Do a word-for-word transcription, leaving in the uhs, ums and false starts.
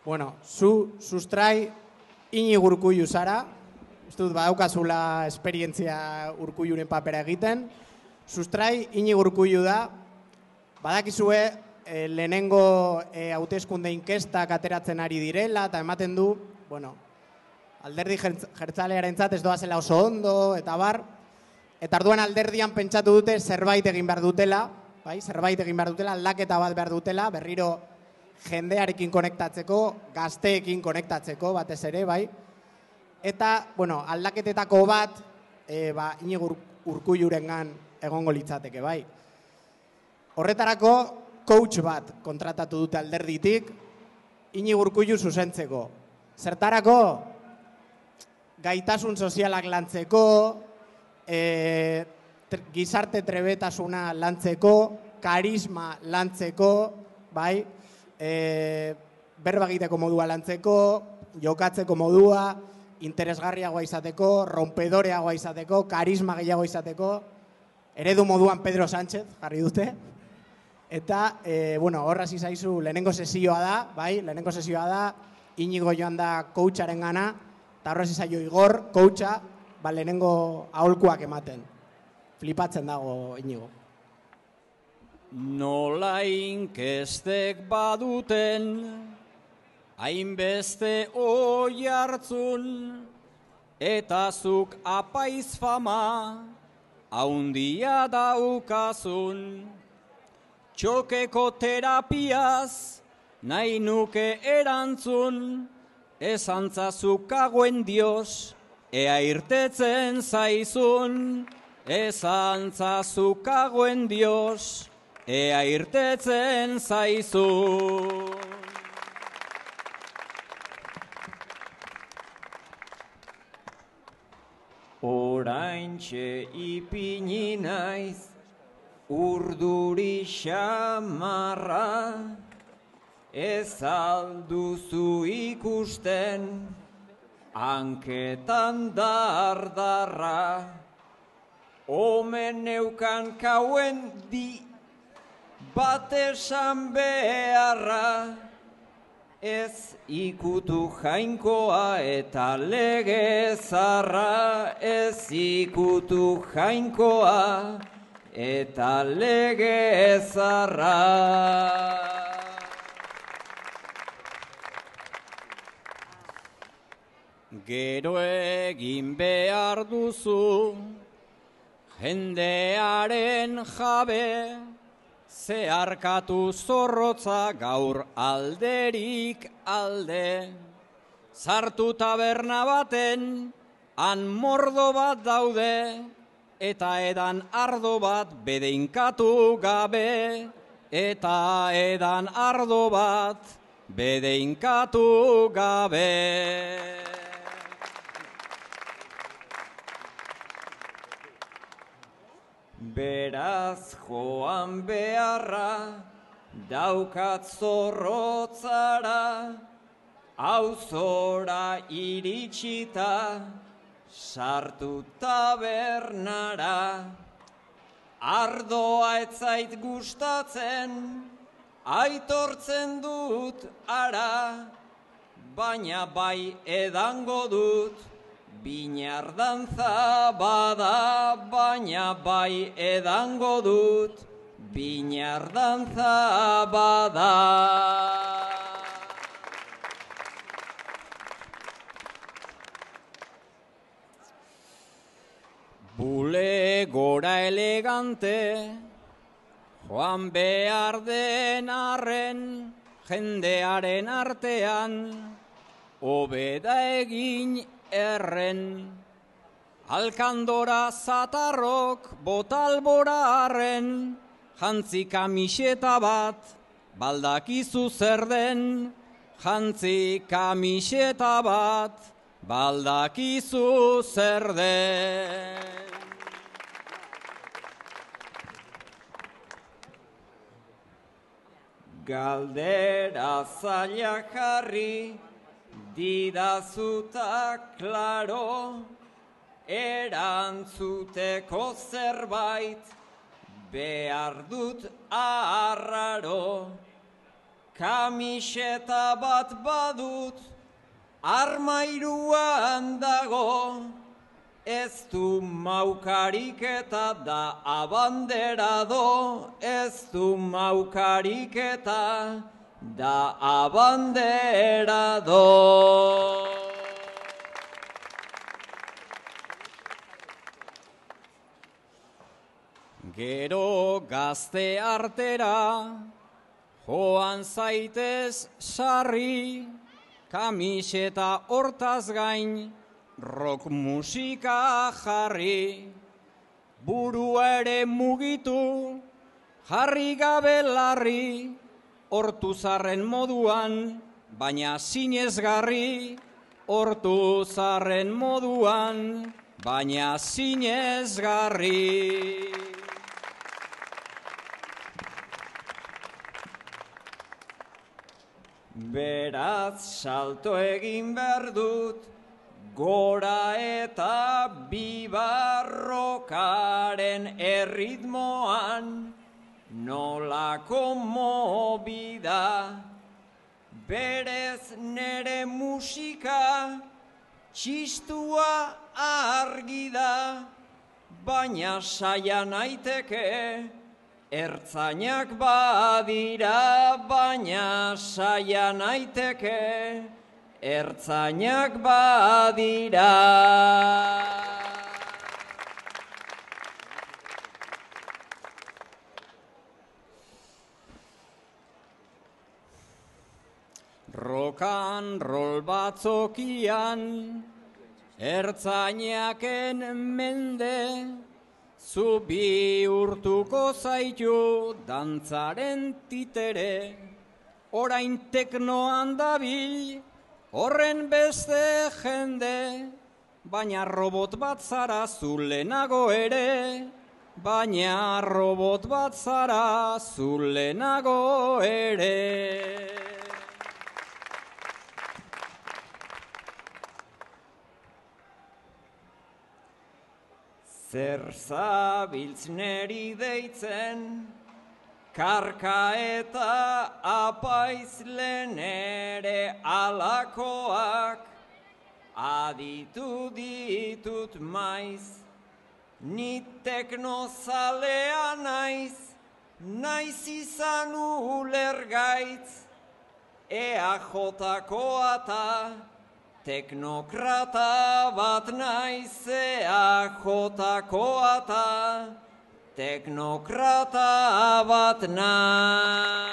Bueno, zu sustrai Iñigo Urkullu zara, ez dut badaukazula esperientzia Urkulluren papera egiten, sustrai Iñigo Urkullu da, badakizue eh, lehenengo eh, hauteskunde inkestak ateratzen ari direla, eta ematen du, bueno, alderdi jeltzalearentzat ez doazela oso ondo, eta bar, eta arduan alderdian pentsatu dute zerbait egin behar dutela, bai, zerbait egin behar dutela, aldaketa bat behar dutela, berriro jendearekin konektatzeko, gazteekin konektatzeko, batez ere, bai. Eta, bueno, aldaketetako bat, e, ba, Iñigo Urkullurengan egongo litzateke, bai. Horretarako, coach bat kontratatu dute alderditik, Iñigo Urkullu zuzentzeko. Zertarako, gaitasun sozialak lantzeko, e, gizarte trebetasuna lantzeko, karisma lantzeko, bai, e, berba egiteko modua lantzeko, jokatzeko modua, interesgarriagoa izateko, rompedoreagoa izateko, karisma gehiago izateko, eredu moduan Pedro Sánchez jarri dute. Eta, e, bueno, horraz izaizu lehenengo sesioa da, bai, lehenengo sesioa da, Iñigo joan da coacharen gana, eta horraz izaio Igor, coacha, ba, lehenengo aholkuak ematen. Flipatzen dago Iñigo. Nola inkestek baduten, hainbeste oi hartzun, eta zuk apaiz fama, haundia daukazun. Txokeko terapiaz, nahi nuke erantzun, esantzazuk kagoen Dios, ea irtetzen zaizun. Esantzazuk kagoen Dios, ea irtetzen zaizun. Oraintxe ipini naiz, urduri xamarra, ez alduzu ikusten, hanketan dardarra. Omen neukan kauen di, bat esan beharra, ez ikutu jainkoa eta legezarra, ez ikutu jainkoa eta legezarra. Gero egin behar duzu, jendearen jabe, zeharkatu zorrotza gaur alderik alde. Sartu taberna baten, han mordo bat daude, eta edan ardo bat bedeinkatu gabe, eta edan ardo bat bedeinkatu gabe. Beraz joan beharra, daukat zorrotzara, auzora iritsita, sartu tabernara. Ardoa etzait gustatzen, aitortzen dut ara, baina bai edango dut, binar dantza bada, baina bai edango dut, binar dantza bada. Bule gora elegante, joan behar den arren, jendearen artean, hobeda egin erren. Alkandora zatarrok botalbora arren, jantzi kamiseta bat, baldakizu zer den. Jantzi kamiseta bat, baldakizu zer den. Galdera zaila jarri, didazuta klaro, erantzuteko zerbait behar dut arraro. kamiseta bat badut, armairuan dago, ez du maukarik eta da abanderado, ez du maukarik eta da abanderado. Gero gazte artera, joan zaitez sarri, kamiseta hortaz gain, rock musika jarri. Burua ere mugitu, jarri gabe larri, hortuzarren moduan, baina sinezgarri. Hortuzarren moduan, baina sinezgarri. Beraz salto egin behar dut, gora eta bibarrokaren erritmoan, nolako mobida. Berez nere musika, txistua argi da, baina saia naiteke, ertzainak badira, baina saia naiteke, ertzainak badira. Rokan rol batzokian, ertzainaken mende, zu bihurtuko zaitu dantzaren titere, orain teknoan dabil, horren beste jende, baina robot bat zara zu lehenago ere, baina robot bat zara zu lehenago ere. Zer zabiltz neri deitzen, karka eta apaiz lehen ere alakoak, aditu ditut maiz, ni teknozalea naiz, naiz izan ulergaitz, E A J-koa ta teknokrata bat naiz, E A J-koa ta teknokrata bat naiz.